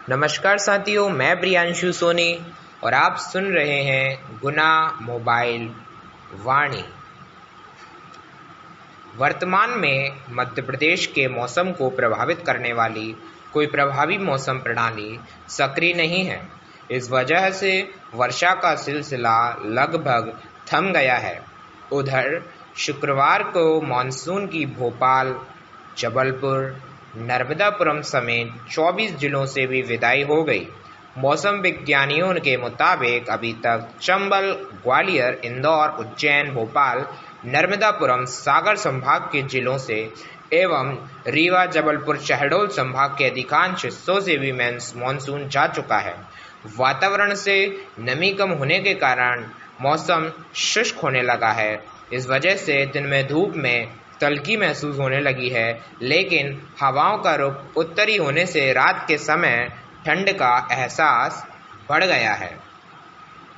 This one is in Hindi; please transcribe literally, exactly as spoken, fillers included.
नमस्कार साथियों, मैं प्रियांशु सोनी और आप सुन रहे हैं गुना मोबाइल वाणी। वर्तमान में मध्य प्रदेश के मौसम को प्रभावित करने वाली कोई प्रभावी मौसम प्रणाली सक्रिय नहीं है। इस वजह से वर्षा का सिलसिला लगभग थम गया है। उधर शुक्रवार को मानसून की भोपाल, जबलपुर, नर्मदापुरम समेत चौबीस जिलों से भी विदाई हो गई। मौसम विज्ञानियों के मुताबिक अभी तक चंबल, ग्वालियर, इंदौर, उज्जैन, भोपाल, नर्मदापुरम, सागर संभाग के जिलों से एवं रीवा, जबलपुर, शहडोल संभाग के अधिकांश हिस्सों से भी मानसून जा चुका है। वातावरण से नमी कम होने के कारण मौसम शुष्क होने लगा है। इस वजह से दिन में धूप में तल्खी महसूस होने लगी है, लेकिन हवाओं का रुख उत्तरी होने से रात के समय ठंड का एहसास बढ़ गया है।